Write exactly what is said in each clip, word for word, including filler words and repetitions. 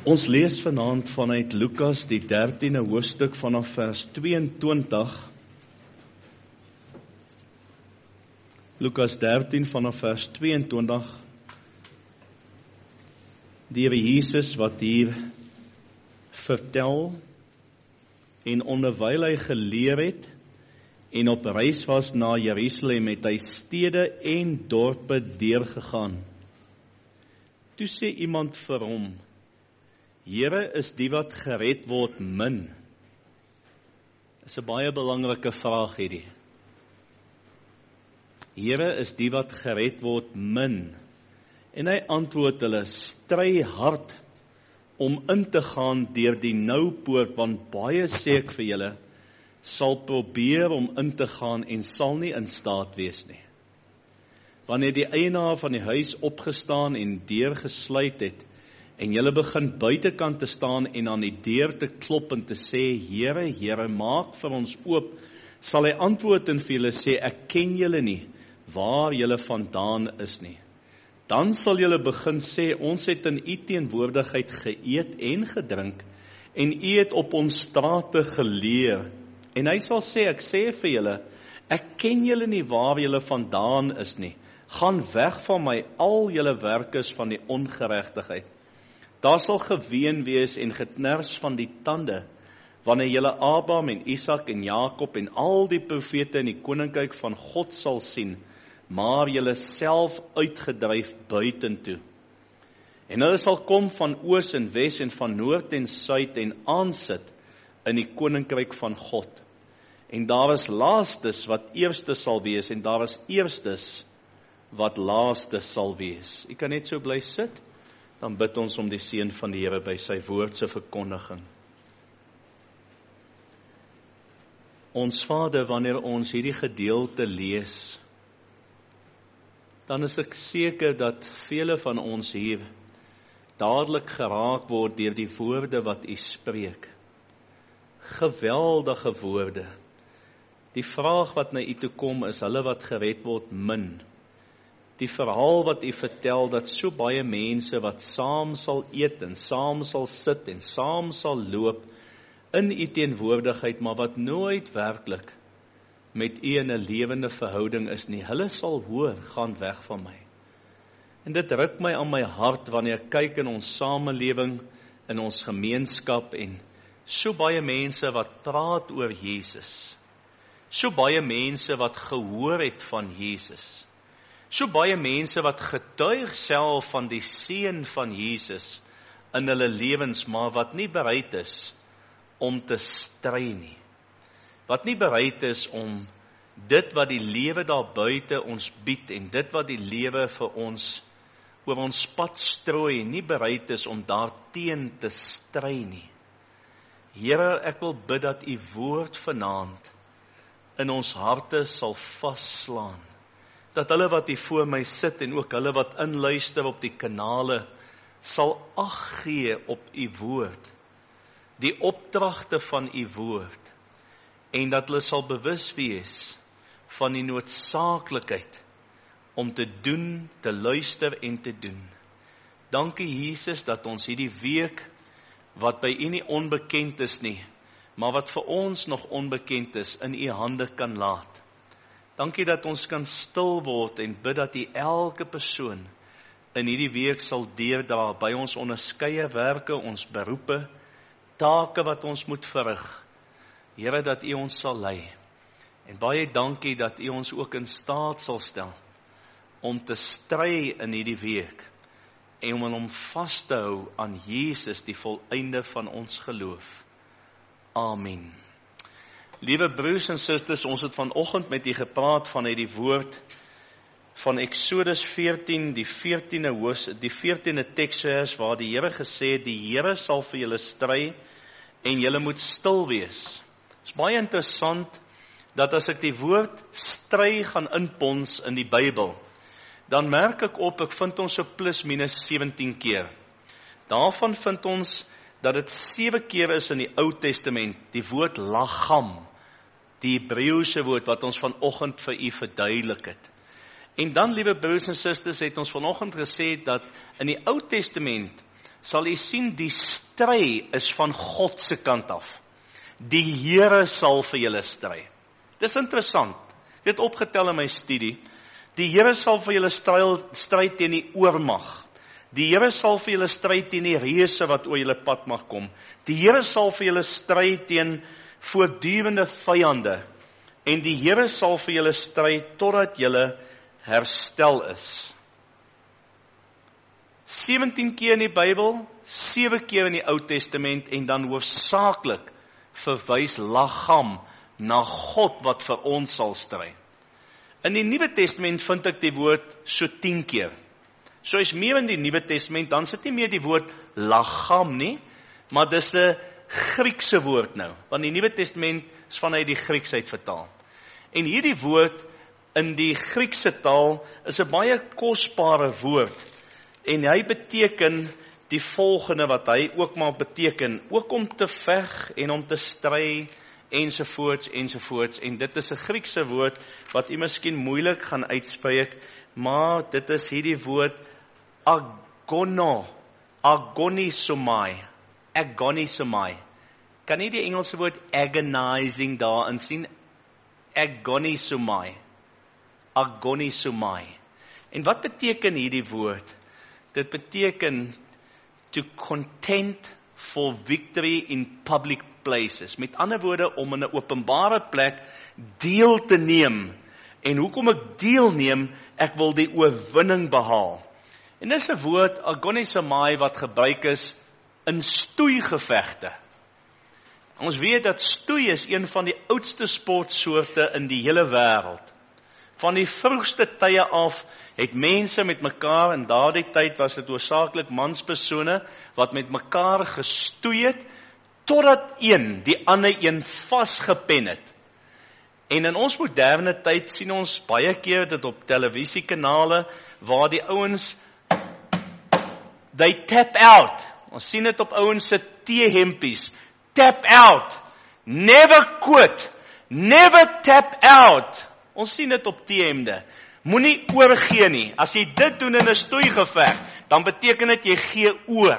Ons lees vanaand vanuit Lukas die dertiende hoofstuk vanaf vers tweeëntwintig. Lukas dertien vanaf vers tweeëntwintig. Die Here Jesus wat hier vertel en onderwyl hy geleer het en op reis was na Jerusalem, het hy stede en dorpe deurgegaan. Toe sê iemand vir hom: Here, is die wat gered word min? Dis 'n baie belangrike vraag hierdie. Here, is die wat gered word min? En hy antwoord hulle: stry hard om in te gaan deur die nou poort, want baie sê ek vir julle, sal probeer om in te gaan en sal nie in staat wees nie. Wanneer die eienaar van die huis opgestaan en deur gesluit het, en julle begin buitekant te staan en aan die deur te klop en te sê: Here, Here, maak vir ons oop, sal hy antwoord en vir julle sê: ek ken julle nie, waar julle vandaan is nie. Dan sal julle begin sê: ons het in u teenwoordigheid geëet en gedrink, en u het op ons strate geleer. En hy sal sê: ek sê vir julle, ek ken julle nie, waar julle vandaan is nie. Gaan weg van my, al julle werkers van die ongeregtigheid. Daar sal geween wees en geknars van die tande, wanneer julle Abraham en Isak en Jakob en al die profete in die koninkryk van God sal sien, maar julle self uitgedryf buitentoe. En hulle sal kom van oos en wes en van noord en suid en aansit in die koninkryk van God. En daar is laastes wat eerste sal wees, en daar is eerstes wat laaste sal wees. U kan net so bly sit. Dan bid ons om die seën van die Here by sy woord se verkondiging. Ons Vader, wanneer ons hierdie gedeelte lees, dan is ek seker dat vele van ons hier dadelik geraak word deur die woorde wat u spreek. Geweldige woorde. Die vraag wat na u toe kom is: hulle wat gered word min. Die verhaal wat u vertel, dat so baie mense wat saam sal eet en saam sal sit en saam sal loop in u teenwoordigheid, maar wat nooit werklik met u in 'n lewende verhouding is nie. Hulle sal hoor: gaan weg van my. En dit ruk my aan my hart wanneer ek kyk in ons samelewing, in ons gemeenskap, en so baie mense wat praat oor Jesus. So baie mense wat gehoor het van Jesus. So baie mense wat getuig self van die seën van Jesus in hulle lewens, maar wat nie bereid is om te stry nie. Wat nie bereid is om dit wat die lewe daar buite ons bied en dit wat die lewe vir ons oor ons pad strooi, nie bereid is om daarteen te stry nie. Here, ek wil bid dat u woord vanaand in ons harte sal vasslaan. Dat hulle wat hier voor my sit en ook hulle wat inluister op die kanale sal ag gee op u woord, die opdragte van u woord, en dat hulle sal bewus wees van die noodsaaklikheid om te doen, te luister en te doen. Dankie Jesus dat ons hierdie week wat by u nie onbekend is nie, maar wat vir ons nog onbekend is, in u hande kan laat. Dankie dat ons kan stil word en bid dat u elke persoon in hierdie week sal deurdra by ons onderskeie werke, ons beroepe, take wat ons moet verrig. Here, dat u ons sal lei. En baie dankie dat u ons ook in staat sal stel om te stry in hierdie week en om hom vas te hou aan Jesus, die volëinde van ons geloof. Amen. Liewe broers en susters, ons het vanoggend met u gepraat van uit die woord van Eksodus veertien, die veertiende hoofs, die veertiende teksvers waar die Here gesê het: die Here sal vir julle stry en julle moet stil wees. Dit is baie interessant dat as ek die woord stry gaan inpons in die Bybel, dan merk ek op, ek vind ons so plus minus sewentien keer. Daarvan vind ons dat dit sewe keer is in die Ou Testament, die woord lacham, die Hebreëse woord wat ons vanoggend vir u verduidelik het. En dan, liewe broers en susters, het ons vanoggend gesê dat in die Ou Testament sal jy sien die stry is van God se kant af. Die Here sal vir julle stry. Dis interessant. Ek het opgetel in my studie. Die Here sal vir julle stry teen die oormag. Die Here sal vir julle stry teen die reëse wat oor julle pad mag kom. Die Here sal vir julle stry teen voortdurende vyande. En die Here sal vir julle stry totdat julle herstel is. sewentien keer in die Bybel, sewe keer in die Ou Testament en dan hoofsaaklik verwys Lagam na God wat vir ons sal stry. In die Nuwe Testament vind ek die woord so tien keer. So is meer in die Nuwe Testament, dan sit nie meer die woord Lagam nie, maar dis 'n Griekse woord nou, want die Nuwe Testament is vanuit die Grieks uit vertaal. En hierdie woord in die Griekse taal is 'n baie kosbare woord. En hy beteken die volgende wat hy ook maar beteken, ook om te veg en om te stry, ensovoorts, ensovoorts. En dit is 'n Griekse woord wat u miskien moeilik gaan uitspreek, maar dit is hierdie woord agono, agonisomai, agonisomai. Kan nie die Engelse woord agonizing daarin sien? Agonisomai, agonisomai. En wat beteken hierdie woord? Dit beteken to contend for victory in public places. Met ander woorde, om in 'n openbare plek deel te neem. En hoekom ek deelneem? Ek wil die oorwinning behaal. En dis 'n woord, agonisomai, wat gebruik is in stoeigevegte. Ons weet dat stoei is een van die oudste sportsoorte in die hele wêreld. Van die vroegste tye af het mense met mekaar, in daardie tyd was dit hoofsaaklik manspersone, wat met mekaar gestoei het, totdat een die ander een vasgepen het. En in ons moderne tyd sien ons baie keer dit op televisiekanale, waar die ouens, they tap out. Ons sien dit op ouens se T-hempies. Tap out. Never quit. Never tap out. Ons sien dit op T-hemde. Moenie oorgee nie. As jy dit doen in 'n stoeigeveg, dan beteken dit jy gee oor.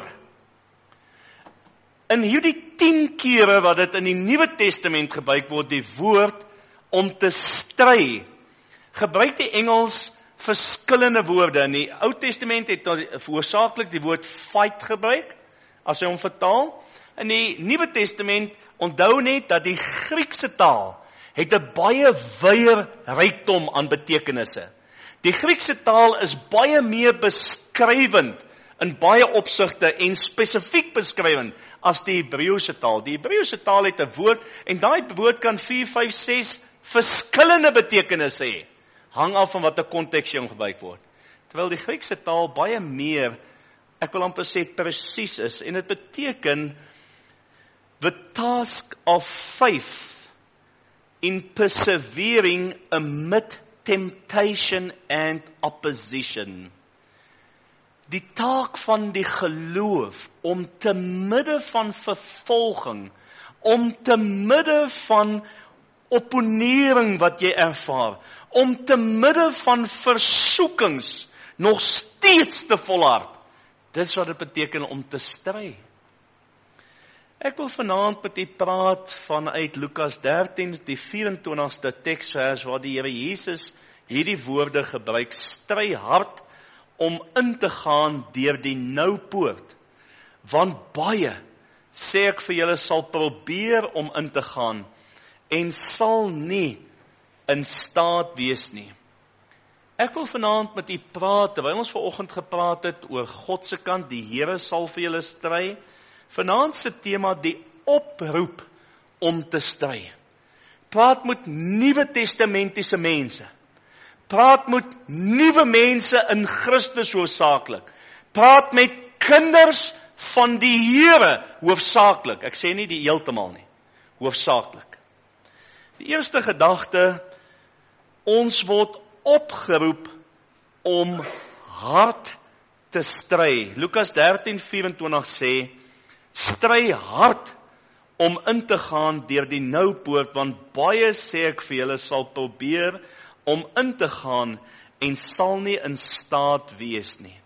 In hierdie tien kere wat dit in die Nuwe Testament gebruik word, die woord om te stry, gebruik die Engels verskillende woorde. In die Ou Testament het hoofsaaklik die woord fight gebruik, as hy hom vertaal. In die Nuwe Testament, onthou net dat die Griekse taal het 'n baie wyeer rykdom aan betekenisse. Die Griekse taal is baie meer beskrywend in baie opsigte en spesifiek beskrywend as die Hebreëse taal. Die Hebreëse taal het 'n woord en daai woord kan vier, vyf, ses verskillende betekenisse hê. Hang af van watter konteks jy gebruik word. Terwyl die Griekse taal baie meer, ek wil amper sê, presies is, en dit beteken the task of faith in persevering amid temptation and opposition. Die taak van die geloof om te midde van vervolging, om te midde van opponering wat jy ervaar, om te midde van versoekings nog steeds te volhard. Dis wat dit beteken om te stry. Ek wil vanaand met u praat vanuit Lukas dertien, die vyf en twintigste teksvers, waar die Here Jesus hierdie woorde gebruik: stry hard om in te gaan deur die nou poort, want baie, sê ek vir julle, sal probeer om in te gaan, en sal nie in staat wees nie. Ek wil vanaand met u praat, terwyl ons vanoggend gepraat het oor God se kant, die Here sal vir julle stry. Vanaand se tema, die oproep om te stry. Praat met Nuwe Testamentiese mense. Praat met nuwe mense in Christus hoofsaaklik. Praat met kinders van die Here hoofsaaklik. Ek sê nie die heeltemal nie. Hoofsaaklik. Die eerste gedagte, ons word opgeroep om hard te stry. Lukas dertien vyf-en-twintig sê, stry hard om in te gaan deur die nou poort, want baie, sê ek vir julle, sal probeer om in te gaan en sal nie in staat wees nie.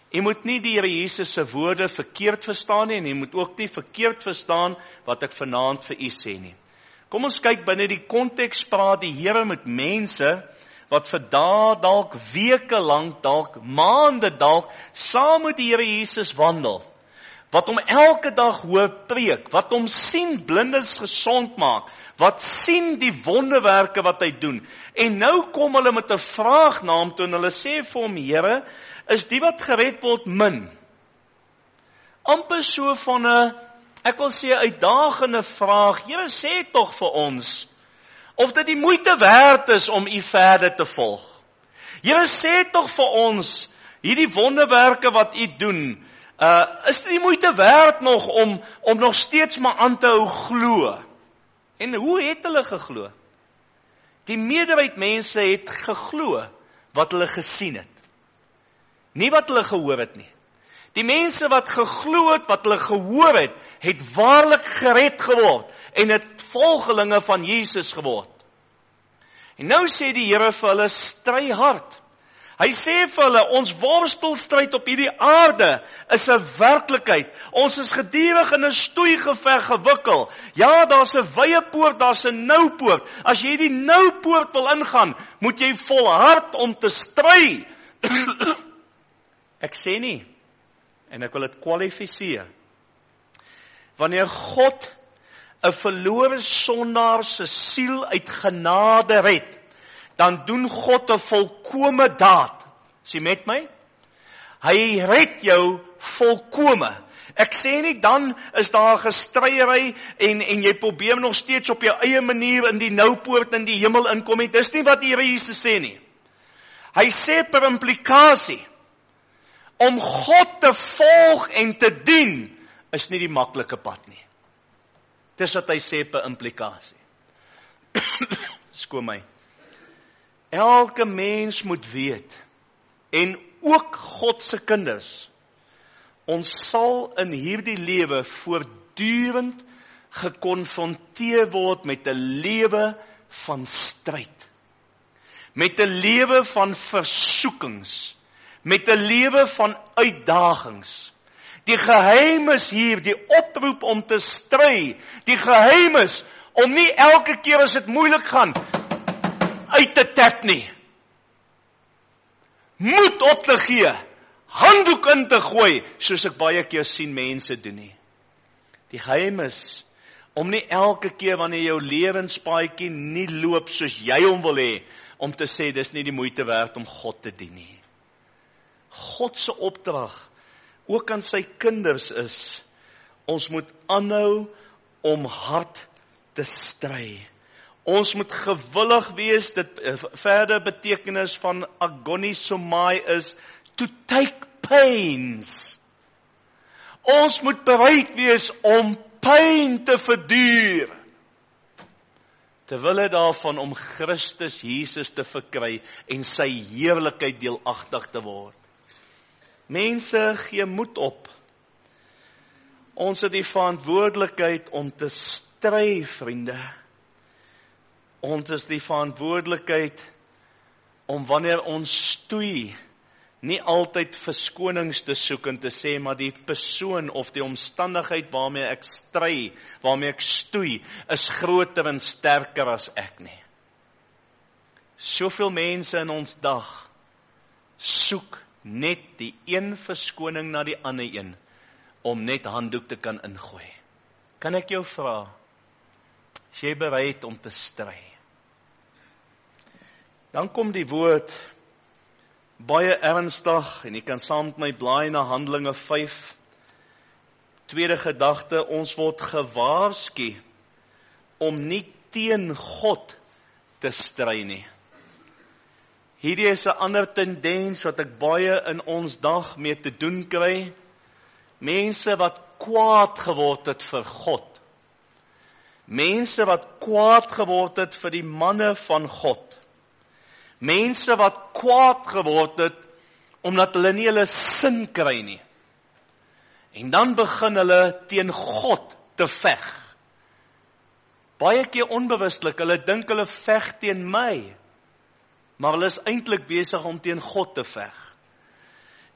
Jy moet nie die Here Jesus se woorde verkeerd verstaan nie, en jy moet ook nie verkeerd verstaan wat ek vanaand vir u sê nie. Kom ons kyk binne die konteks, praat die Here met mense wat vir dae, dalk weke lank, dalk maande dalk, saam met die Here Jesus wandel. Wat hom elke dag hoor preek, wat hom sien blindes gesond maak, wat sien die wonderwerke wat hy doen. En nou kom hulle met 'n vraag na hom toe, en hulle sê vir hom, Here, is die wat gered word min? Amper so van 'n, ek wil sê, uitdagende vraag. Here, sê tog vir ons, of dit die moeite werd is om u verder te volg. Here, sê tog vir ons, hierdie wonderwerke wat u doen, uh, is dit die moeite werd nog om, om nog steeds maar aan te hou glo? En hoe het hulle geglo? Die meerderheid mense het geglo wat hulle gesien het. Nie wat hulle gehoor het nie. Die mense wat geglo het, wat hulle gehoor het, het waarlik gered geword en het volgelinge van Jesus geword. En nou sê die Here vir hulle, stry hard. Hy sê vir hulle, ons worstelstryd op hierdie aarde is 'n werklikheid. Ons is gedurig in 'n stoeigeveg gewikkel. Ja, daar's 'n wye poort, daar's 'n nou poort. As jy die nou poort wil ingaan, moet jy volhard om te stry. Ek sê nie, en ek wil dit kwalifiseer, wanneer God 'n verlore sondaar se siel uit genade red, dan doen God 'n volkome daad. Is jy met my? Hy red jou volkome. Ek sê nie, dan is daar gestryery en, en jy probeer nog steeds op jou eie manier in die noupoort in die hemel inkom nie. Dis nie wat die Here Jesus sê nie. Hy sê per implikasie, om God te volg en te dien, is nie die maklike pad nie. Dis wat hy sê per implikasie. Skoon my. Elke mens moet weet, en ook God se kinders, ons sal in hierdie lewe voortdurend gekonfronteer word met 'n lewe van stryd, met 'n lewe van versoekings, met 'n lewe van uitdagings. Die geheim is hier, die oproep om te stry, die geheim is om nie elke keer as dit moeilik gaan, uit te tap nie. Moed op te gee, handdoek in te gooi, soos ek baie keer sien mense doen nie. Die geheim is om nie elke keer wanneer jou lewenspaadjie nie loop soos jy hom wil hê, om te sê dis nie die moeite werd om God te dien nie. God se opdrag ook aan sy kinders is, ons moet aanhou om hard te stry. Ons moet gewillig wees, dit verder betekenis van agonisomai is, to take pains. Ons moet bereid wees om pyn te verduur, terwille daarvan om Christus Jesus te verkry en sy heerlikheid deelagtig te word. Mense, gee moed op. Ons het die verantwoordelikheid om te stry, vriende. Ons is die verantwoordelikheid om wanneer ons stoei, nie altyd verskonings te soek en te sê, maar die persoon of die omstandigheid waarmee ek stry, waarmee ek stoei, is groter en sterker as ek nie. Soveel mense in ons dag soek net die een verskoning na die ander een, om net handdoek te kan ingooi. Kan ek jou vra, is jy bereid om te stry? Dan kom die woord, baie ernstig, en jy kan saam met my blaai na Handelinge vyf, tweede gedagte, ons word gewaarsku, om nie teen God te stry nie. Hierdie is 'n ander tendens wat ek baie in ons dag mee te doen kry. Mense wat kwaad geword het vir God. Mense wat kwaad geword het vir die manne van God. Mense wat kwaad geword het omdat hulle nie hulle sin kry nie. En dan begin hulle teen God te veg. Baie keer onbewustelik, hulle dink hulle veg teen my, maar hulle is eintlik besig om teen God te veg.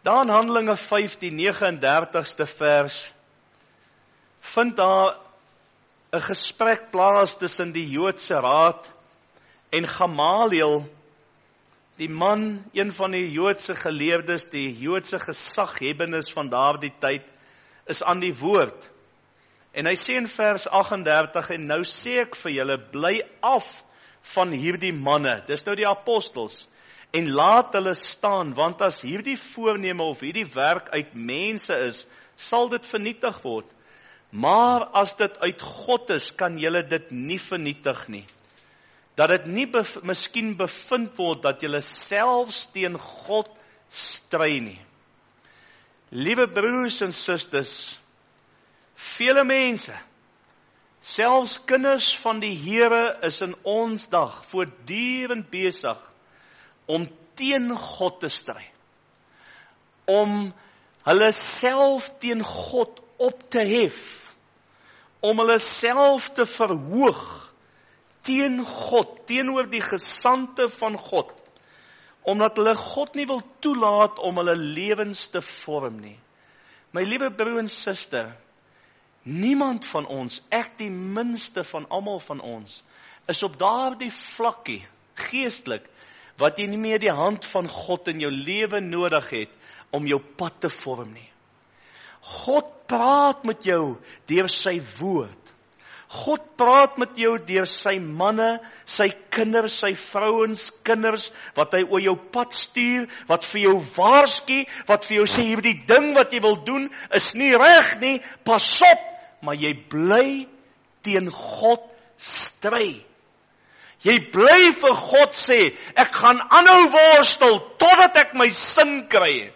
Daar in Handelinge vyf, die nege en dertigste vers, vind daar 'n gesprek plaas tussen die Joodse raad en Gamaliel, die man, een van die Joodse geleerdes, die Joodse gesaghebbendes van daardie tyd, is aan die woord. En hy sê in vers agt en dertig, en nou sê ek vir julle, bly af van hierdie manne, dis nou die apostels, en laat hulle staan, want as hierdie voorneme of hierdie werk uit mense is, sal dit vernietig word. Maar as dit uit God is, kan julle dit nie vernietig nie. Dat dit nie bev- miskien bevind word dat julle selfs teen God stry nie. Liewe broers en susters, vele mense, selfs kinders van die Here is in ons dag voortdurend besig om teen God te stry. Om hulle self teen God op te hef. Om hulle self te verhoog teen God, teenoor die gesandte van God. Omdat hulle God nie wil toelaat om hulle lewens te vorm nie. My liewe broer en suster, niemand van ons, ek die minste van almal van ons, is op daardie vlakkie, geestelik, wat jy nie meer die hand van God in jou lewe nodig het, om jou pad te vorm nie. God praat met jou deur sy woord. God praat met jou deur sy manne, sy kinders, sy vrouens, kinders, wat hy oor jou pad stuur, wat vir jou waarsku, wat vir jou sê, hierdie ding wat jy wil doen, is nie reg nie, pas op, maar jy bly teen God stry. Jy bly vir God sê, ek gaan aanhou worstel, totdat ek my sin kry.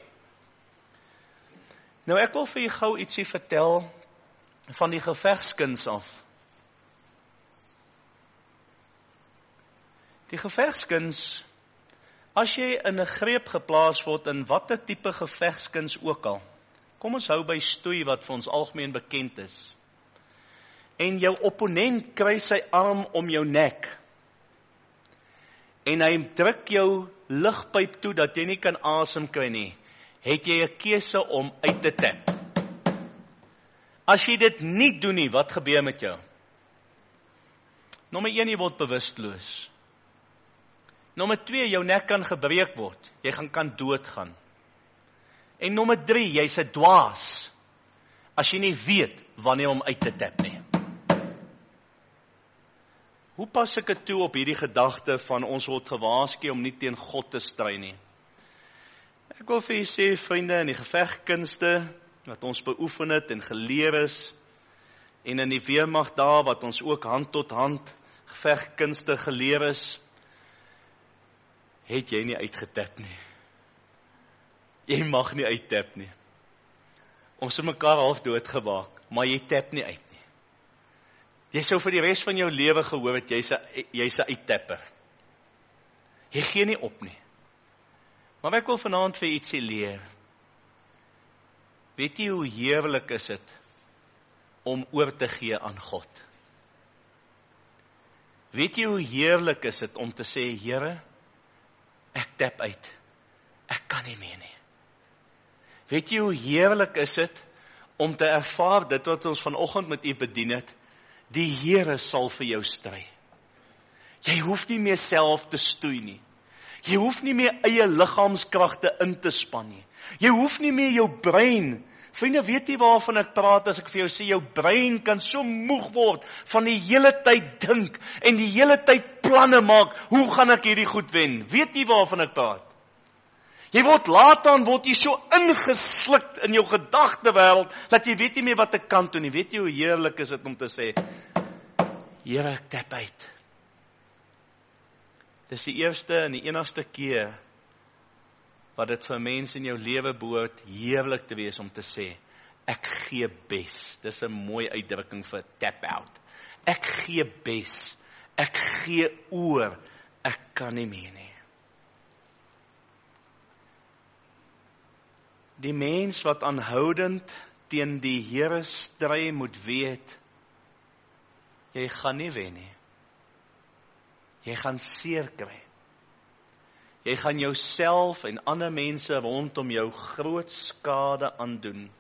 Nou ek wil vir jy gou ietsie vertel, van die gevegskuns af. Die gevegskuns, as jy in 'n greep geplaas word in watter tipe gevegskuns ook al, kom ons hou by stoei wat vir ons algemeen bekend is, en jou opponent kry sy arm om jou nek, en hy druk jou lugpyp toe, dat jy nie kan asem kry nie, het jy 'n keuse om uit te tap. As jy dit nie doen nie, wat gebeur met jou? Nommer een, jy word bewusteloos. Nommer twee, jou nek kan gebreek word. Jy gaan kan doodgaan. En nommer drie, jy's 'n dwaas, as jy nie weet wanneer om uit te tap nie. Hoe pas ek dit toe op hierdie gedagte van ons word gewaarsku om nie teen God te stry nie? Ek wil vir julle sê, vriende, in die gevegkunste wat ons beoefen het en geleer is, en in die weermag daar wat ons ook hand tot hand gevegkunste geleer is, het jy nie uitgetap nie. Jy mag nie uittap nie. Ons het mekaar half doodgemaak, maar jy tap nie uit nie. Jy sou vir die res van jou lewe gehoor het, jy's 'n jy's 'n uittapper. Jy gee nie op nie. Maar ek wil vanaand vir ietsie leer. Weet jy hoe heerlik is dit om oor te gee aan God? Weet jy hoe heerlik is dit om te sê, Here, ek tap uit. Ek kan nie meer nie. Weet jy hoe heerlik is dit om te ervaar dit wat ons vanoggend met u bedien het? Die Here sal vir jou stry. Jy hoef nie meer self te stoei nie. Jy hoef nie meer eie liggaamskragte in te span nie. Jy hoef nie meer jou brein. Vriende, weet jy waarvan ek praat as ek vir jou sê, jou brein kan so moeg word van die hele tyd dink en die hele tyd planne maak. Hoe gaan ek hierdie goed wen? Weet jy waarvan ek praat? Jy word later aan, word jy so ingesluk in jou gedagtewêreld, dat jy weet nie meer wat ek kan doen nie. Weet jy hoe heerlik is dit om te sê, Here, ek tap uit. Dis die eerste en die enigste keer wat dit vir mense in jou lewe behoort heerlik te wees om te sê, ek gee bes. Dis 'n mooi uitdrukking vir tap out. Ek gee bes. Ek gee oor. Ek kan nie meer nie. Die mens wat aanhoudend teen die Here stry moet weet, jy gaan nie wen nie. Jy gaan seer kry. Jy gaan jouself en ander mense rondom jou groot skade aandoen.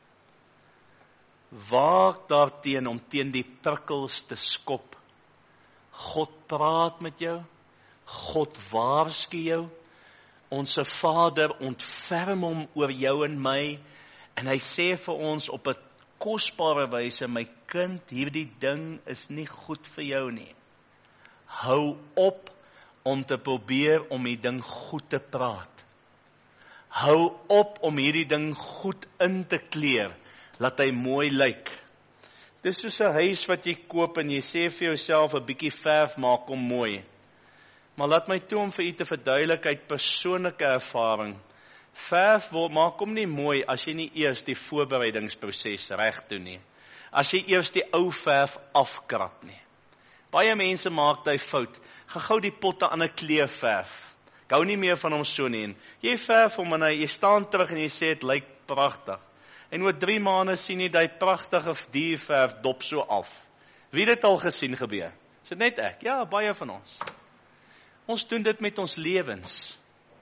Waak daarteen om teen die prikkels te skop. God praat met jou, God waarsku jou, Onse Vader ontferm hom oor jou en my, en hy sê vir ons op 'n kosbare wyse, my kind, hierdie ding is nie goed vir jou nie. Hou op om te probeer om die ding goed te praat. Hou op om hierdie ding goed in te kleer, laat hy mooi lyk. Dis soos 'n huis wat jy koop en jy sê vir jouself 'n bietjie verf maak hom mooi. Maar laat my toe om vir u te verduidelik uit persoonlike ervaring. Verf word, maak hom nie mooi as jy nie eers die voorbereidingsproses reg doen nie. As jy eers die ou verf afkrap nie. Baie mense maak daai fout. Gaan gou die potte aan 'n kleur verf. Ek hou nie meer van hom so nie. Jy verf hom en jy staan terug en jy sê dit lyk pragtig. En oor drie maande sien jy daai pragtige dierverf dop so af. Wie het dit al gesien gebeur? Is dit net ek? Ja, baie van ons. Ons doen dit met ons lewens.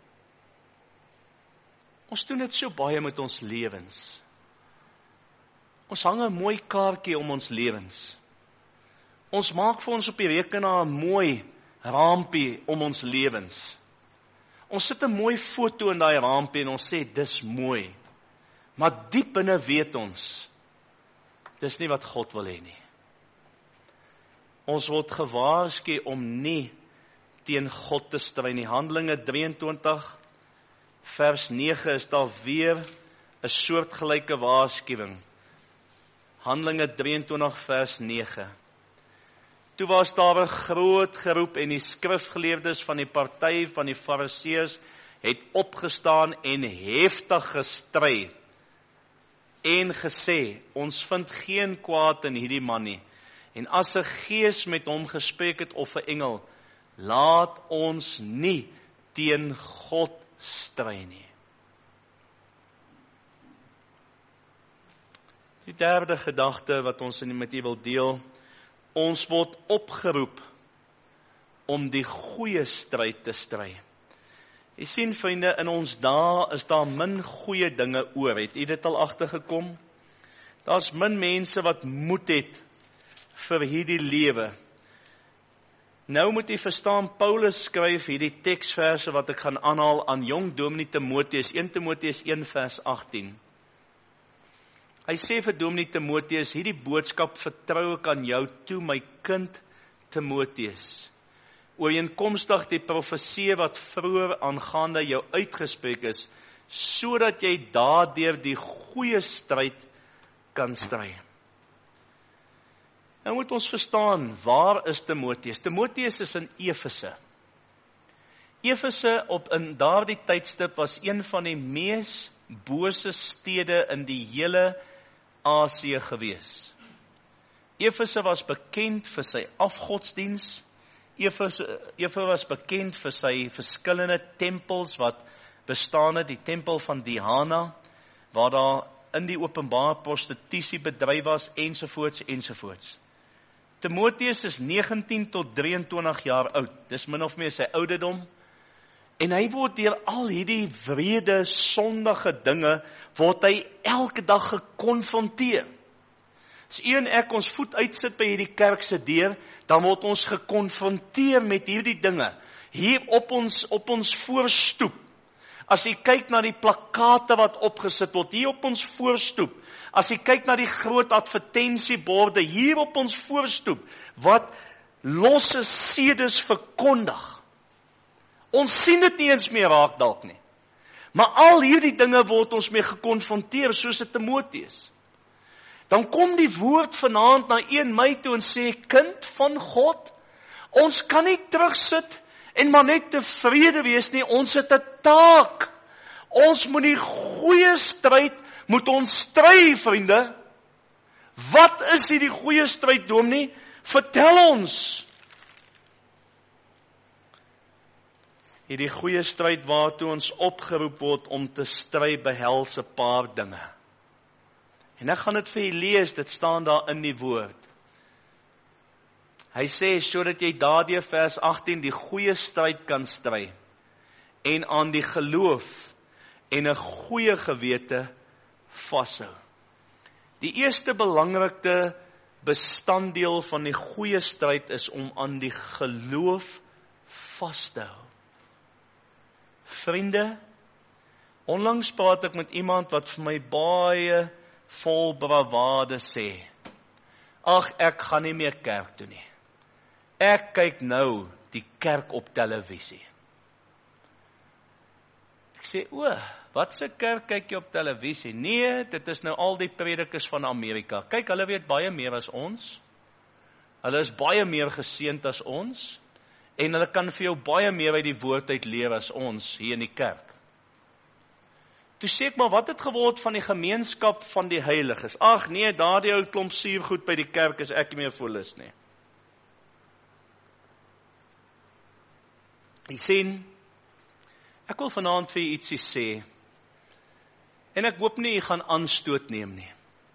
Ons doen dit so baie met ons lewens. Ons hang 'n mooi kaartjie om ons lewens. Ons maak vir ons op die rekenaar 'n mooi raampie om ons lewens. Ons sit 'n mooi foto in daai raampie en ons sê dis mooi. Maar diep binne weet ons, dis nie wat God wil hê nie. Ons word gewaarsku om nie teen God te stry nie. Handelinge drieëntwintig vers nege is daar weer 'n soortgelyke waarskuwing. Handelinge drieëntwintig vers nege. Toe was daar 'n groot geroep en die skrifgeleerdes van die party van die Fariseërs het opgestaan en heftig gestry en gesê, ons vind geen kwaad in hierdie man nie. En as 'n gees met hom gespreek het of 'n engel, laat ons nie teen God stry nie. Die derde gedagte wat ons met u wil deel, ons word opgeroep om die goeie stryd te stry. Jy sien vriende, in ons dae is daar min goeie dinge oor. Het u dit al agtergekom? Daar's min mense wat moed het vir hierdie lewe. Nou moet jy verstaan, Paulus skryf hierdie teksverse wat ek gaan aanhaal aan jong dominee Timoteus, eerste Timoteus een vers agttien. Hy sê vir dominee Timoteus, hierdie boodskap vertrou ek aan jou toe, my kind Timoteus. Ooreenkomstig die profesie wat vroeër aangaande jou uitgespreek is, sodat jy daardeur die goeie stryd kan stry. Nou moet ons verstaan, waar is Timoteus? Timoteus is in Efese. Efese op in daardie tydstip was een van die mees bose stede in die hele Asië gewees. Efese was bekend vir sy afgodsdiens. Efese, Efese was bekend vir sy verskillende tempels wat bestaan het, die tempel van Diana, waar daar in die openbare prostitusie bedryf was, ensovoorts, ensovoorts. Timoteus is negentien tot drieëntwintig jaar oud, dis min of meer sy ouderdom, en hy word deur al hierdie wrede, sondige dinge, word hy elke dag gekonfronteer. As u en ek ons voet uitsit by hierdie kerk se deur, dan word ons gekonfronteer met hierdie dinge, hier op ons, op ons voorstoep. As jy kyk na die plakate wat opgesit word, hier op ons voorstoep, as jy kyk na die groot advertensieborde, hier op ons voorstoep, wat losse sedes verkondig. Ons sien dit nie eens meer raak dalk nie. Maar al hierdie dinge word ons mee gekonfronteer, soos 'n Timoteus. Dan kom die woord vanaand na een my toe en sê, kind van God, ons kan nie terugsit en maar net tevrede wees nie, ons het 'n taak. Ons moet die goeie stryd, moet ons stry, vriende. Wat is hierdie goeie stryd, dominee? Vertel ons. Hierdie goeie stryd waartoe ons opgeroep word om te stry, behels 'n paar dinge. En ek gaan dit vir julle lees, dit staan daar in die woord. Hy sê, sodat jy daardeur vers agttien die goeie stryd kan stry en aan die geloof en 'n goeie gewete vashou. Die eerste belangrike bestanddeel van die goeie stryd is om aan die geloof vas te hou. Vriende, onlangs praat ek met iemand wat vir my baie vol bravade sê, ag, ek gaan nie meer kerk toe nie. Ek kyk nou die kerk op televisie. Ek sê, o, wat se kerk kyk jy op televisie? Nee, dit is nou al die predikers van Amerika. Kyk, hulle weet baie meer as ons. Hulle is baie meer geseënd as ons. En hulle kan vir jou baie meer uit die woord uit leer as ons hier in die kerk. Toe sê ek maar, wat het geword van die gemeenskap van die heiliges? Ag nee, daardie ou klomp suurgoed by die kerk is ek nie meer vollus nie. Jy sien, ek wil vanaand vir jy ietsie sê, en ek hoop nie jy gaan aanstoot neem nie.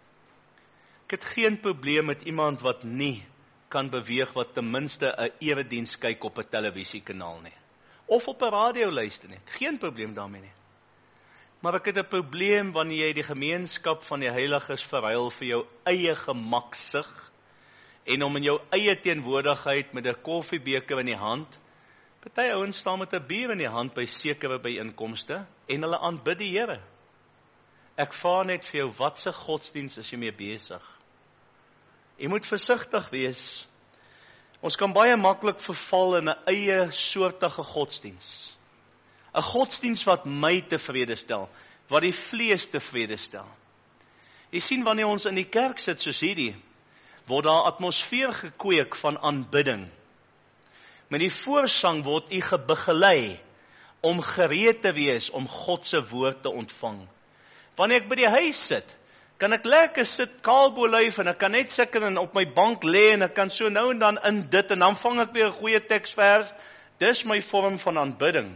Ek het geen probleem met iemand wat nie kan beweeg wat ten minste 'n erediens kyk op 'n televisiekanaal nie. Of op 'n radio luister nie. Geen probleem daarmee nie. Maar ek het 'n probleem wanneer jy die gemeenskap van die heiliges verruil vir jou eie gemaksig en om in jou eie teenwoordigheid met 'n koffiebeker in die hand. Party ouens staan met 'n bier in die hand by sekere byeenkomste en hulle aanbid die Here. Ek vra net vir jou, wat se godsdiens is jy mee besig? Jy moet versigtig wees. Ons kan baie maklik verval in 'n eie soortige godsdiens. 'n Godsdiens wat my tevrede stel, wat die vlees tevrede stel. Jy sien, wanneer ons in die kerk sit soos hierdie, word daar atmosfeer gekweek van aanbidding. Met die voorsang word u gebegelei om gereed te wees om God se woord te ontvang. Wanneer ek by die huis sit, kan ek lekker sit kaalbolyf en ek kan net sit en op my bank lê en ek kan so nou en dan in dit en dan vang ek weer 'n goeie teksvers. Dis my vorm van aanbidding.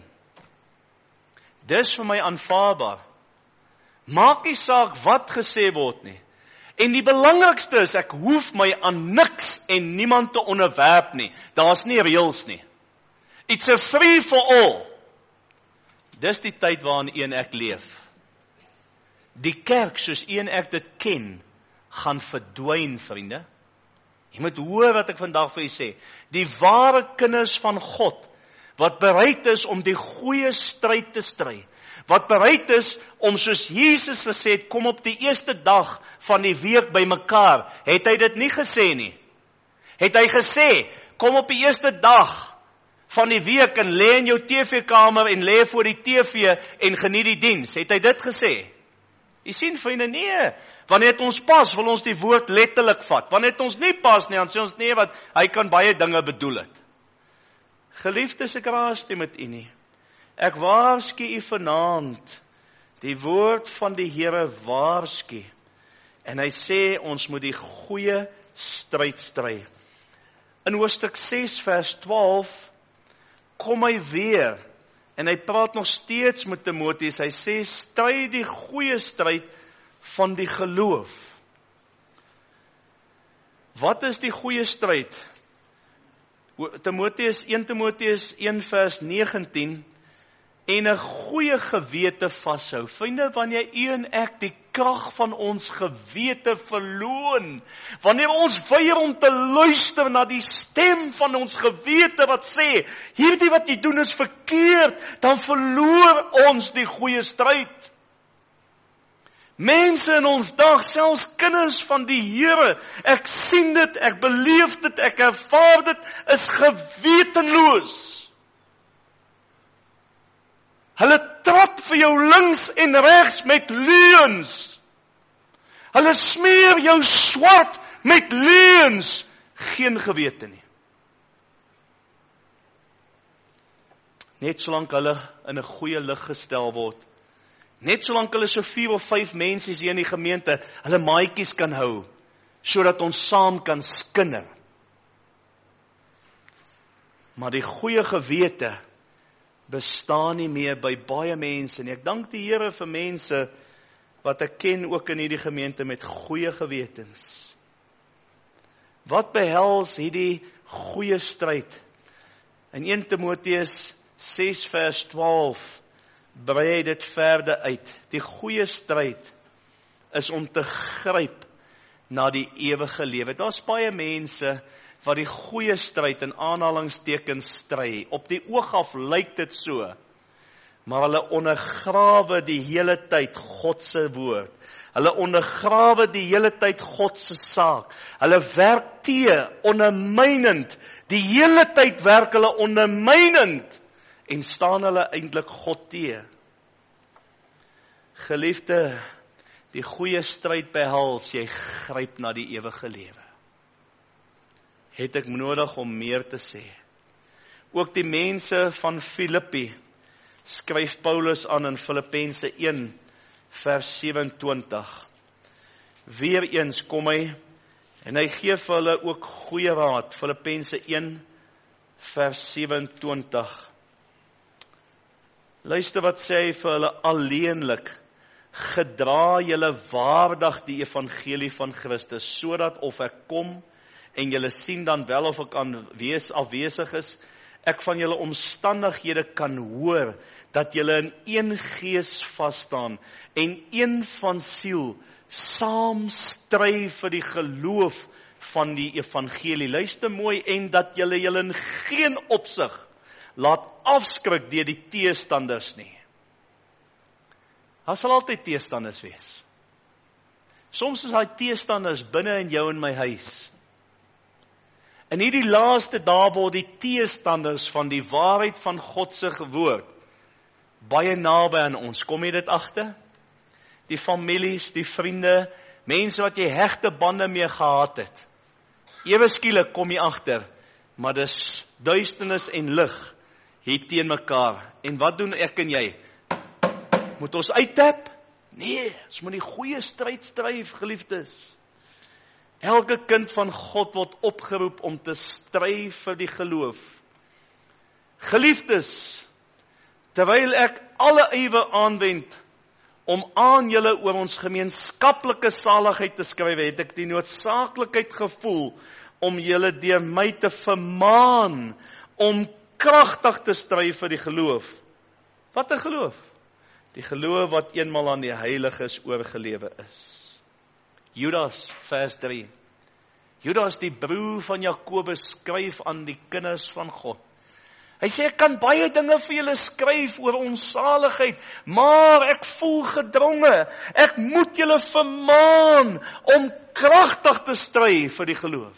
Dis vir my aanvaarbaar. Maak nie saak wat gesê word nie. En die belangrikste is, ek hoef my aan niks en niemand te onderwerp nie. Daar's nie reëls nie. It's a free for all. Dis die tyd waarin ek leef. Die kerk, soos een ek dit ken, gaan verdwyn, vriende. Jy moet hoor wat ek vandag vir julle sê. Die ware kinders van God, wat bereid is om die goeie stryd te stry, wat bereid is om, soos Jesus gesê het, kom op die eerste dag van die week by mekaar, het hy dit nie gesê nie. Het hy gesê, kom op die eerste dag van die week en lê in jou T V-kamer en lê voor die T V en geniet die diens. Het hy dit gesê? Jy sien, vriende, nee. Wanneer het ons pas, wil ons die woord letterlik vat. Wanneer het ons nie pas nie, dan sê ons nee, wat hy kan baie dinge bedoel het. Geliefdes, ek raas nie met u nie. Ek waarsku u vanaand, die woord van die Here waarsku. En hy sê, ons moet die goeie stryd stry. In hoofstuk ses vers twaalf, kom hy weer, en hy praat nog steeds met Timoteus, hy sê, stry die goeie stryd van die geloof. Wat is die goeie stryd? Timoteus, eerste Timoteus een vers negentien, en 'n goeie gewete vashou. Vriende, wanneer u en ek die krag van ons gewete verloon, wanneer ons weier om te luister na die stem van ons gewete wat sê, hierdie wat jy doen is verkeerd, dan verloor ons die goeie stryd. Mense in ons dag, selfs kinders van die Here, ek sien dit, ek beleef dit, ek ervaar dit, is gewetenloos. Hulle trap vir jou links en regs met leuns. Hulle smeer jou swart met leuns. Geen gewete nie. Net solank hulle in 'n goeie lig gestel word. Net solank hulle so vier of vyf mense hier in die gemeente, hulle maatjies kan hou, sodat ons saam kan skinder. Maar die goeie gewete bestaan nie meer by baie mense nie. Ek dank die Here vir mense wat ek ken ook in hierdie gemeente met goeie gewetens. Wat behels hierdie goeie stryd? In eerste Timoteus ses vers twaalf, brei dit verder uit. Die goeie stryd is om te gryp na die ewige lewe. Daar's baie mense wat die goeie stryd in aanhalingstekens stry. Op die oog af lyk dit so, maar hulle ondergrawe die hele tyd God se woord. Hulle ondergrawe die hele tyd God se saak. Hulle werk tee, ondermynend. Die hele tyd werk hulle ondermynend en staan hulle eintlik God tee. Geliefde, die goeie stryd behels, jy gryp na die ewige lewe. Het ek nodig om meer te sê? Ook die mense van Filippi skryf Paulus aan in Filippense een vers sewe-en-twintig. Weereens kom hy en hy gee vir hulle ook goeie raad. Filippense een vers sewe-en-twintig. Luister wat sê hy vir hulle: alleenlik gedra julle waardig die evangelie van Christus, sodat of ek kom en julle sien dan wel of ek aan wees afwesig is, ek van julle omstandighede kan hoor, dat julle in een gees vasstaan en een van siel, saam stry vir die geloof van die evangelie. Luister mooi, en dat julle julle in geen opsig laat afskrik deur die teestanders nie. Daar sal altyd teestanders wees. Soms is daai teestanders binne in jou en my huis. In hierdie laaste dae word die teestanders van die waarheid van God se woord baie naby aan ons. Kom jy dit agter? Die families, die vriende, mense wat jy hegte bande mee gehad het. Ewe skielik kom jy agter, maar dis duisternis en lig hier teen mekaar. En wat doen ek en jy? Moet ons uittap? Nee, ons moet die goeie stryd stry, geliefdes. Elke kind van God word opgeroep om te stry vir die geloof. Geliefdes, terwyl ek alle ywer aanwend om aan julle oor ons gemeenskaplike saligheid te skryf, het ek die noodsaaklikheid gevoel om julle deur my te vermaan om kragtig te stry vir die geloof. Wat 'n geloof? Die geloof wat eenmal aan die heiliges oorgelewe is. Judas, vers drie. Judas, die broer van Jakobus, skryf aan die kinders van God. Hy sê, ek kan baie dinge vir julle skryf oor ons saligheid, maar ek voel gedronge. Ek moet julle vermaan om kragtig te stry vir die geloof.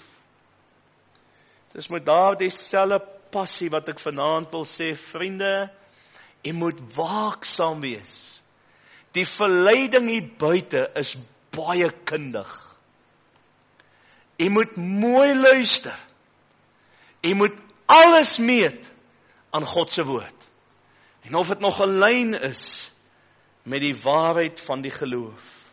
Dit is met daardie selfe passie wat ek vanaand wil sê, vriende, jy moet waaksaam wees. Die verleiding hier buite is baie kundig. Jy moet mooi luister. Jy moet alles meet aan God se woord. En of dit nog 'n lyn is met die waarheid van die geloof.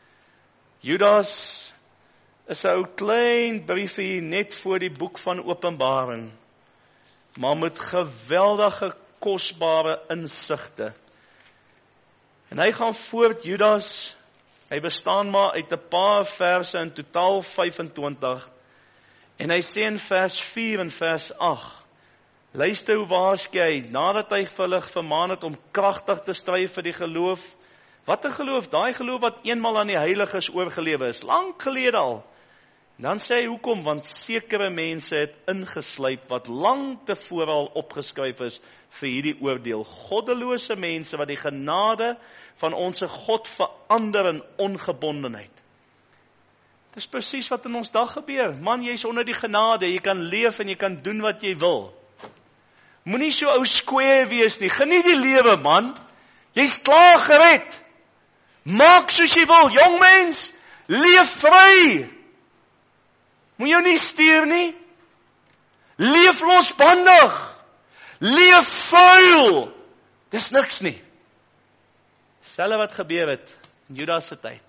Judas is 'n ou klein briefie net voor die boek van Openbaring, maar met geweldige kosbare insigte. En hy gaan voort, Judas, hy bestaan maar uit 'n paar verse, in totaal vyf-en-twintig, en hy sê in vers vier en vers agt, luister hoe waarsku hy, nadat hy vir hulle vermaan het om kragtig te stry vir die geloof. Wat 'n geloof? Daai geloof wat eenmal aan die heiliges oorgelewe is, lank gelede al. Dan sê hy, hoekom? Want sekere mense het ingesluip wat lank tevore al opgeskryf is vir hierdie oordeel. Goddelose mense wat die genade van ons God verander in ongebondenheid. Dit is presies wat in ons dag gebeur. Man, jy is onder die genade, jy kan leef en jy kan doen wat jy wil. Moenie so ou square wees nie, geniet die lewe, man. Jy's klaar gered. Maak soos jy wil, jong mens, leef vry. Moet jou nie stuur nie. Leef losbandig. Leef vuil. Dis niks nie. Selfe wat gebeur het in Judas se tyd.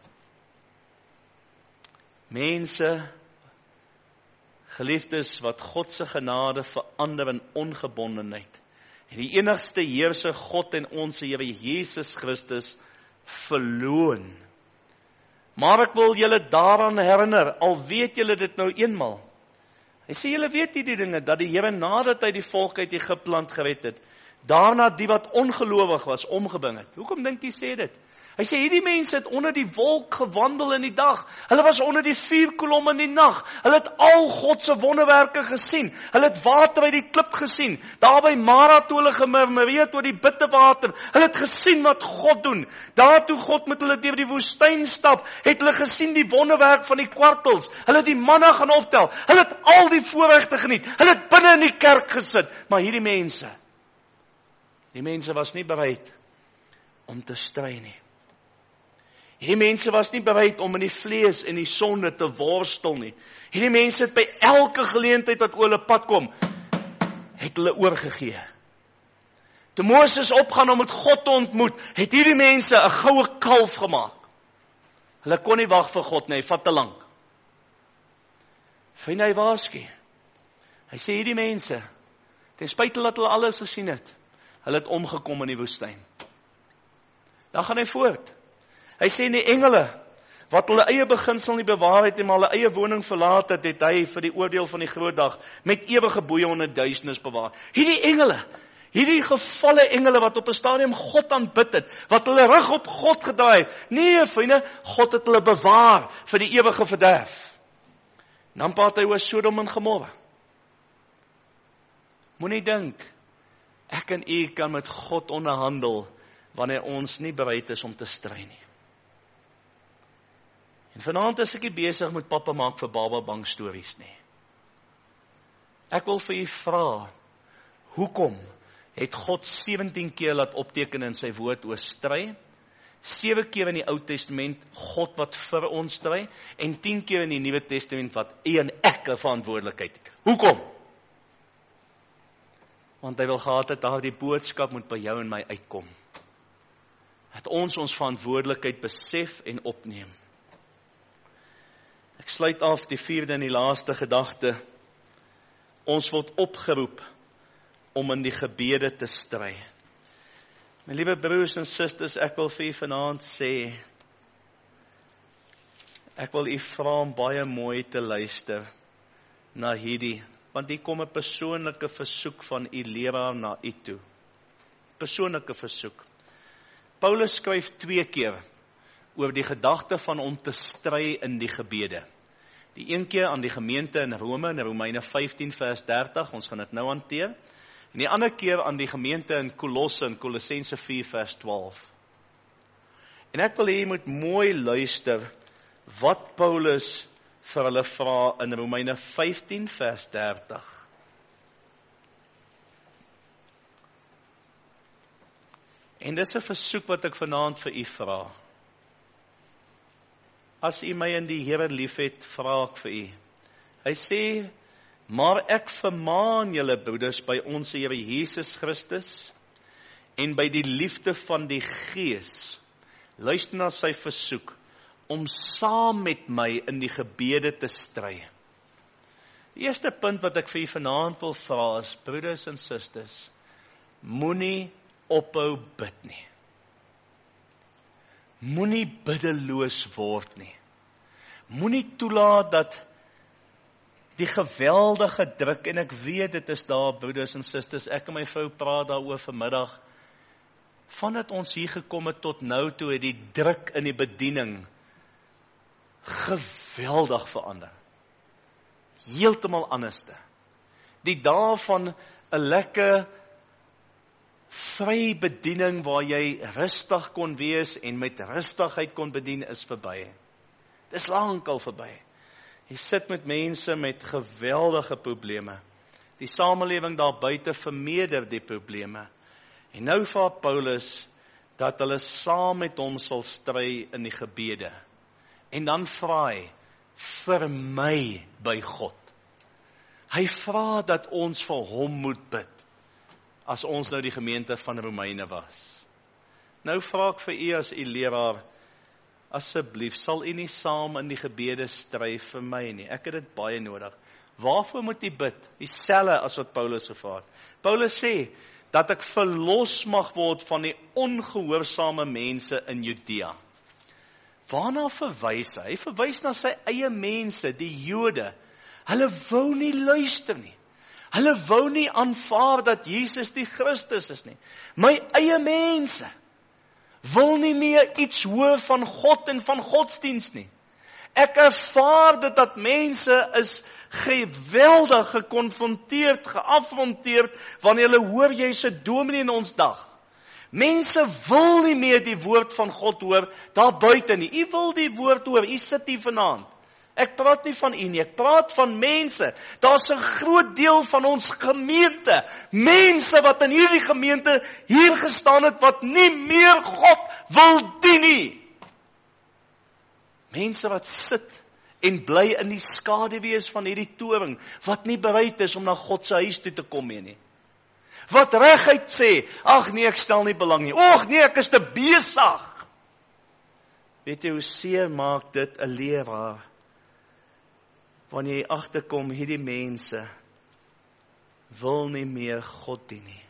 Mense, geliefdes, wat God se genade verander in ongebondenheid. En die enigste heerser God en ons Here Jesus Christus verloon. Maar ek wil julle daaraan herinner, al weet julle dit nou eenmal. Hy sê, julle weet nie die dinge, dat die Here nadat hy die volk uit Egipte land gered het, daarna die wat ongelowig was, omgebring het. Hoekom dink jy sê dit? Hy sê, hierdie mense het onder die wolk gewandel in die dag. Hulle was onder die vuurkolom in die nag. Hulle het al God se wonderwerke gesien. Hulle het water uit die klip gesien. Daar by Mara toe hulle gemurmureer oor die bitter water. Hulle het gesien wat God doen. Daar toe God met hulle deur die woestyn stap, het hulle gesien die wonderwerk van die kwartels. Hulle het die manna gaan optel. Hulle het al die voorregte geniet. Hulle het binne in die kerk gesit. Maar hierdie mense, die mense was nie bereid om te stry nie. Hierdie mense was nie bereid om in die vlees en die sonde te worstel nie. Hierdie mense het by elke geleentheid wat oor hulle pad kom, het hulle oorgegee. Toe Moses opgaan om met God te ontmoet, het hierdie mense 'n goue kalf gemaak. Hulle kon nie wag vir God nie, hy vat te lank. Vind hy waarsku. Hy sê hierdie mense, ten spyte dat hulle alles gesien het, hulle het omgekom in die woestyn. Dan gaan hy voort. Hy sê in die engele, wat hulle eie beginsel nie bewaar het en maar hulle eie woning verlaat het, het hy vir die oordeel van die groot dag met ewige boeye onder duisternis bewaar. Hierdie engele, hierdie gevalle engele wat op 'n stadium God aanbid het, wat hulle rug op God gedraai het. Nee, vriende, God het hulle bewaar vir die ewige verderf. Dan praat hy oor Sodom en Gomorra. Moenie dink, ek en u kan met God onderhandel wanneer ons nie bereid is om te stry nie. En vanaand is ek nie besig met pappa maak vir baba bang stories nie. Ek wil vir u vra, hoekom het God sewentien keer laat opteken in sy woord oor stry, sewe keer in die Ou Testament God wat vir ons stry, en tien keer in die Nuwe Testament wat u en ek 'n verantwoordelikheid het. Hoekom? Want hy wil gehad het dat die boodskap moet by jou en my uitkom. Dat ons ons verantwoordelikheid besef en opneem. Ek sluit af die vierde en die laaste gedagte. Ons word opgeroep om in die gebede te stry. My liewe broers en susters, ek wil vir u vanaand sê, ek wil u vra om baie mooi te luister na hierdie, want hier kom 'n persoonlike versoek van u leraar na u toe. Persoonlike versoek. Paulus skryf twee keer oor die gedagte van om te stry in die gebede. Die een keer aan die gemeente in Rome, in Romeine vyftien vers dertig, ons gaan dit nou hanteer. En die ander keer aan die gemeente in Kolosse, in Kolossense vier vers twaalf. En ek wil hier moet mooi luister wat Paulus vir hulle vra in Romeine vyftien vers dertig. En dis 'n versoek wat ek vanaand vir u vra. As u my in die Here liefhet, vra ek vir u. Hy sê, maar ek vermaan julle broeders by ons Here Jesus Christus en by die liefde van die Gees, luister na sy versoek, om saam met my in die gebede te stry. Die eerste punt wat ek vir u vanaand wil vra is, broeders en susters, moenie ophou bid nie. Moenie biddeloos word nie. Moenie toelaat dat die geweldige druk, en ek weet dit is daar, broeders en susters, ek en my vrou praat daaroor vanmiddag, vandat ons hier gekom het tot nou toe, het die druk in die bediening geweldig verander. Heeltemal anderste. Die dae van 'n lekker vry bediening waar jy rustig kon wees en met rustigheid kon bedien is verby. Dis lankal verby. Jy sit met mense met geweldige probleme. Die samelewing daar buite vermeerder die probleme. En nou vra Paulus dat hulle saam met hom sal stry in die gebede. En dan vra hy vir my by God. Hy vra dat ons vir hom moet bid, as ons nou die gemeente van Romeine was. Nou vra ek vir u as u leraar, asseblief, sal u nie saam in die gebede stry vir my nie. Ek het dit baie nodig. Waarvoor moet u bid? Dieselfde as wat Paulus gevra het. Paulus sê, dat ek verlos mag word van die ongehoorsame mense in Judea. Waarna verwys hy? Hy verwys na sy eie mense, die Jode. Hulle wou nie luister nie. Hulle wou nie aanvaar dat Jesus die Christus is nie. My eie mense wil nie meer iets hoor van God en van godsdienst nie. Ek ervaar dit dat mense is geweldig gekonfronteerd, geafronteerd, wanneer hulle hoor jy's 'n dominee in ons dag. Mense wil nie meer die woord van God hoor, daar buite nie. U wil die woord hoor, u sit hier vanaand. Ek praat nie van u nie, ek praat van mense. Daar's 'n groot deel van ons gemeente, mense wat in hierdie gemeente hier gestaan het, wat nie meer God wil dien nie. Mense wat sit en bly in die skaduwees van hierdie toring, wat nie bereid is om na God se huis toe te kom mee nie. Wat reguit sê, ag nee, ek stel nie belang nie. Och nee, ek is te besig. Weet jy hoe seer maak dit 'n leraar, wanneer jy agterkom, hierdie mense wil nie meer God dien nie.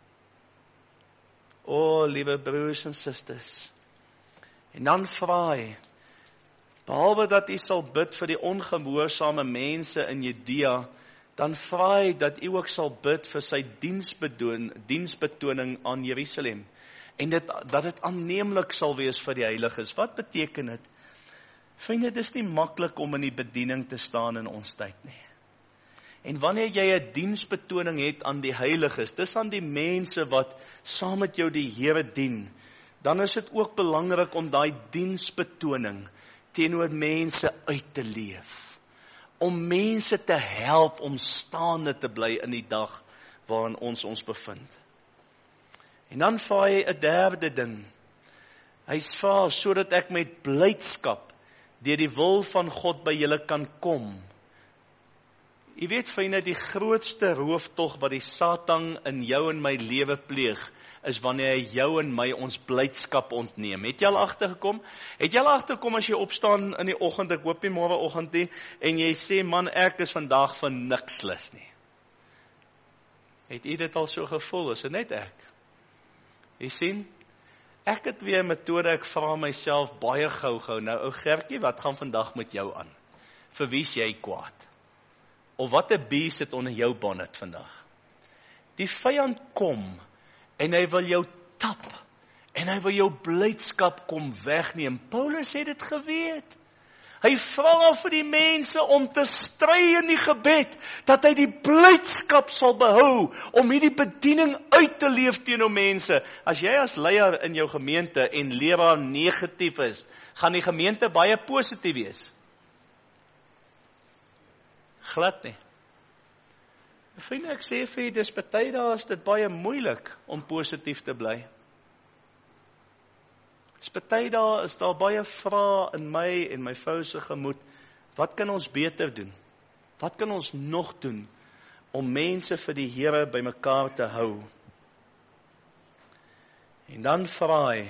O, liewe broers en susters, en dan vra hy, behalwe dat u sal bid vir die ongehoorsame mense in Judea, dan vra hy dat u ook sal bid vir sy diensbetoon, diensbetoning aan Jerusalem. En dit, dat dit aanneemlik sal wees vir die heiliges. Wat beteken dit? Vriende, dit is nie maklik om in die bediening te staan in ons tyd nie. En wanneer jy 'n diensbetoning het aan die heiliges, dis aan die mense wat saam met jou die Here dien, dan is dit ook belangrik om daai diensbetoning teenoor mense uit te leef. Om mense te help om staande te bly in die dag waarin ons ons bevind. En dan vra hy 'n derde ding. Hy vra sodat ek met blydskap deur die wil van God by julle kan kom. Jy weet, vriende, die grootste rooftog wat die Satan in jou en my lewe pleeg, is wanneer hy jou en my ons blydskap ontneem. Het jy al agtergekom? Het jy al agtergekom as jy opstaan in die oggend, ek hoop nie môreoggend nie, en jy sê, man, ek is vandag vir niks lus nie. Het jy dit al so gevoel? Is dit net ek? Jy sien? Ek het weer 'n metode, ek vra myself baie gou-gou, nou ou Gertjie, wat gaan vandag met jou aan? Vir wie is jy kwaad? Of wat 'n bees het onder jou bonnet vandag? Die vyand kom, en hy wil jou tap, en hy wil jou blydskap kom wegneem. Paulus het dit geweet. Hy vra vir die mense om te stry in die gebed, dat hy die blydskap sal behou, om hierdie bediening uit te leef teenoor mense. As jy as leier in jou gemeente en leraar negatief is, gaan die gemeente baie positief wees. Glad nie. Vriende, ek sê vir jy, dis party daar is dit baie moeilik om positief te bly. Dis party daar is daar baie vrae in my en my vrou se gemoed. Wat kan ons beter doen? Wat kan ons nog doen om mense vir die Here bymekaar te hou? En dan vra hy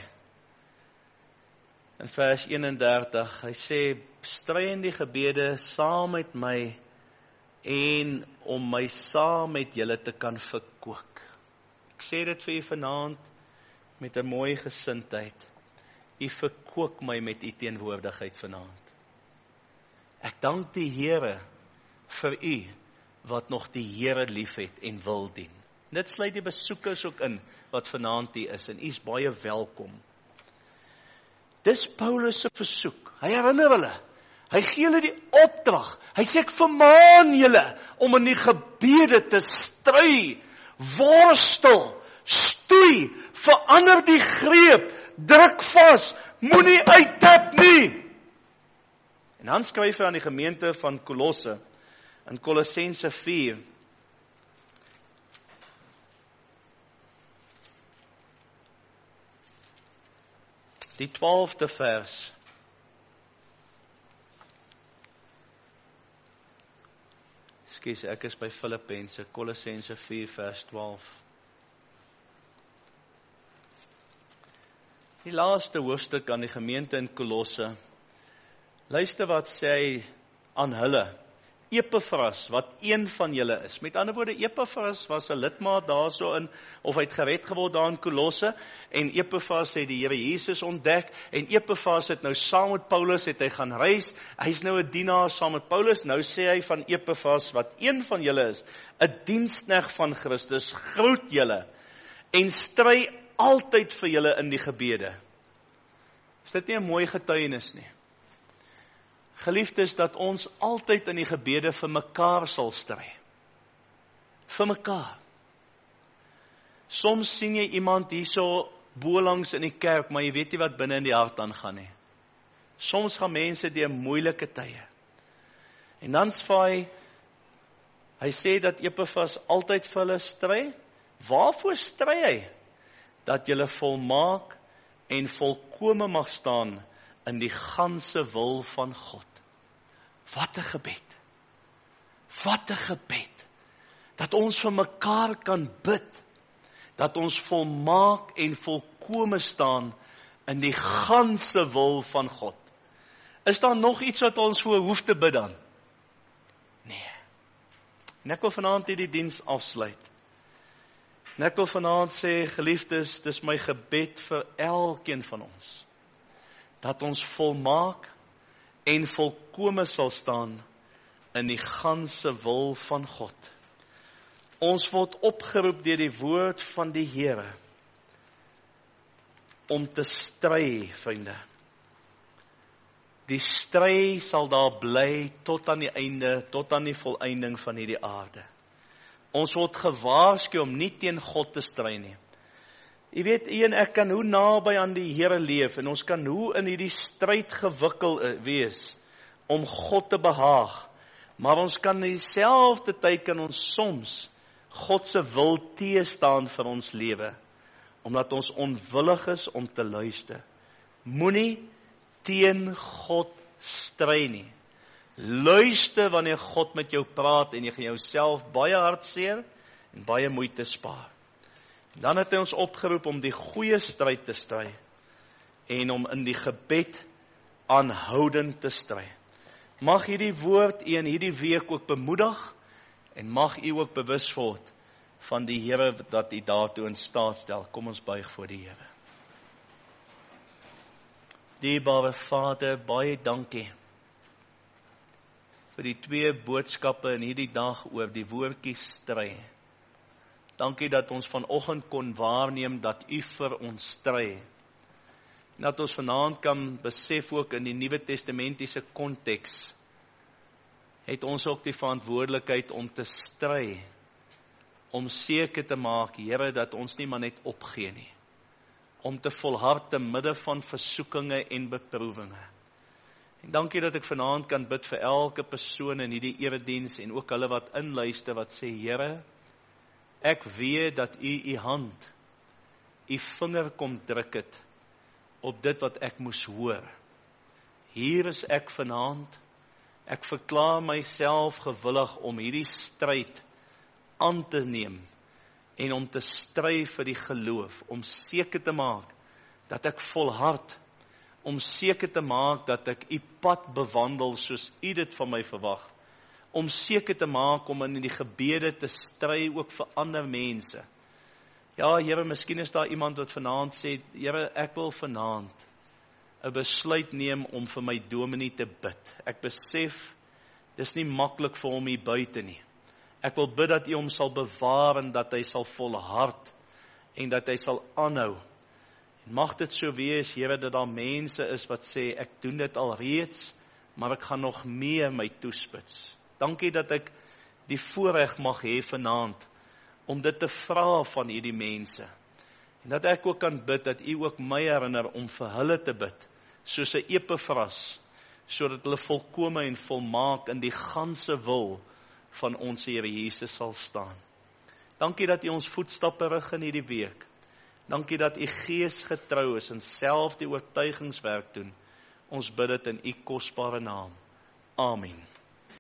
in vers eenendertig, hy sê, stry in die gebede saam met my, en om my saam met julle te kan verkoop. Ek sê dit vir u vanaand met 'n mooi gesindheid. U verkoop my met u teenwoordigheid vanaand. Ek dank die Here vir u wat nog die Here liefhet en wil dien. Dit sluit die besoekers ook in wat vanaand hier is en u is baie welkom. Dis Paulus se versoek. Hy herinner hulle. Hy gee hulle die opdrag. Hy sê ek vermaan julle om in die gebede te stry, worstel, stoei, verander die greep, druk vas, moenie uittap nie. En dan skryf hy aan die gemeente van Kolosse, in Kolossense vier, die twaalfde vers, Ekskuus, ek is by Filippense, Kolossense vier vers twaalf. Die laaste hoofstuk aan die gemeente in Kolosse. Luister wat sê hy aan hulle. Epafras, wat een van julle is. Met ander woorde, Epafras was 'n lidmaat daarso in, of hy het gered geword daar in Kolosse, en Epafras het die Here Jesus ontdek, en Epafras het nou saam met Paulus, het hy gaan reis, hy's nou 'n dienaar saam met Paulus, nou sê hy van Epafras, wat een van julle is, 'n diensknegt van Christus, groet julle, en stry altyd vir julle in die gebede. Is dit nie 'n mooi getuienis nie? Geliefdes, dat ons altyd in die gebede vir mekaar sal stry. Vir mekaar. Soms sien jy iemand hierso bolangs in die kerk, maar jy weet nie wat binne in die hart aangaan nie. Soms gaan mense deur moeilike tye. En dan sê hy, hy sê dat Epafras altyd vir hulle stry. Waarvoor stry hy? Dat julle volmaak en volkome mag staan in die ganse wil van God. Wat 'n gebed. Wat 'n gebed. Dat ons vir mekaar kan bid. Dat ons volmaak en volkome staan in die ganse wil van God. Is daar nog iets wat ons voor hoef te bid dan? Nee. En ek wil vanaand hierdie diens afsluit. En ek wil vanaand sê, geliefdes, dis my gebed vir elkeen van ons. Dat ons volmaak en volkome sal staan in die ganse wil van God. Ons word opgeroep deur die woord van die Here om te stry, vriende. Die stry sal daar bly tot aan die einde, tot aan die volëinding van hierdie aarde. Ons word gewaarsku om nie teen God te stry nie. Jy weet, u en ek kan hoe naby aan die Here leef, en ons kan hoe in hierdie stryd gewikkel wees, om God te behaag, maar ons kan in dieselfde tyd kan ons soms God se wil teestaan vir ons lewe, omdat ons onwillig is om te luister. Moenie teen God stry nie. Luister wanneer God met jou praat, en jy gaan jouself baie hartseer en baie moeite spaar. Dan het hy ons opgeroep om die goeie stryd te stry en om in die gebed aanhoudend te stry. Mag hierdie woord u in hierdie week ook bemoedig en mag u ook bewus word van die Here dat u daartoe in staat stel. Kom ons buig voor die Here. Dierbare Vader, baie dankie vir die twee boodskappe in hierdie dag oor die woordjie stry. Dankie dat ons vanoggend kon waarneem dat u vir ons stry. En dat ons vanaand kan besef ook in die Nuwe Testamentiese konteks, het ons ook die verantwoordelikheid om te stry, om seker te maak, Here, dat ons nie maar net opgee nie, om te volhard te midde van versoekinge en beproewinge. En dankie dat ek vanaand kan bid vir elke persoon in hierdie erediens en ook hulle wat inluister wat sê, Here, ek weet dat u u hand, u vinger kom druk het op dit wat ek moes hoor. Hier is ek vanaand, ek verklaar myself gewillig om hierdie stryd aan te neem en om te stry vir die geloof, om seker te maak dat ek volhard, om seker te maak dat ek u pad bewandel soos u dit van my verwag, om seker te maak om in die gebede te stry ook vir ander mense. Ja, Here, miskien is daar iemand wat vanaand sê, Here, ek wil vanaand 'n besluit neem om vir my dominee te bid. Ek besef, dis nie maklik vir hom hier buite nie. Ek wil bid dat u hom sal bewaar en dat hy sal volhard en dat hy sal aanhou. En mag dit so wees, Here, dat daar mense is wat sê, ek doen dit al reeds, maar ek gaan nog meer my toespits. Dankie dat ek die voorreg mag hê vanaand om dit te vra van hierdie mense. En dat ek ook kan bid, dat u ook my herinner om vir hulle te bid, soos 'n Epafras, sodat hulle volkome en volmaak in die ganse wil van ons Here Jesus sal staan. Dankie dat u ons voetstappe rig in hierdie week. Dankie dat u Gees getrou is en self die oortuigingswerk doen. Ons bid dit in u kosbare naam. Amen.